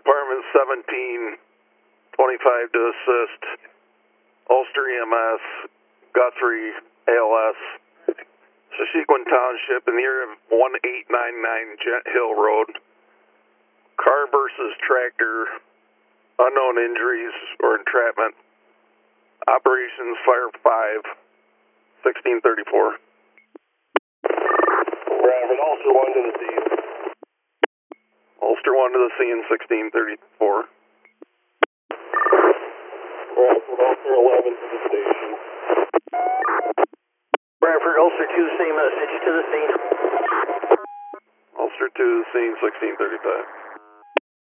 Department 1725 to assist. Ulster EMS, Guthrie, ALS, Sissequin Township in the area of 1899 Jet Hill Road. Car versus tractor, unknown injuries or entrapment. Operations Fire 5, 1634. Bradford, Ulster 1 to the scene. Ulster 1 to the scene, 1634. Bradford, Ulster 11 to the station. Bradford, Ulster 2, same message to the scene. Ulster 2 to the scene, 1635.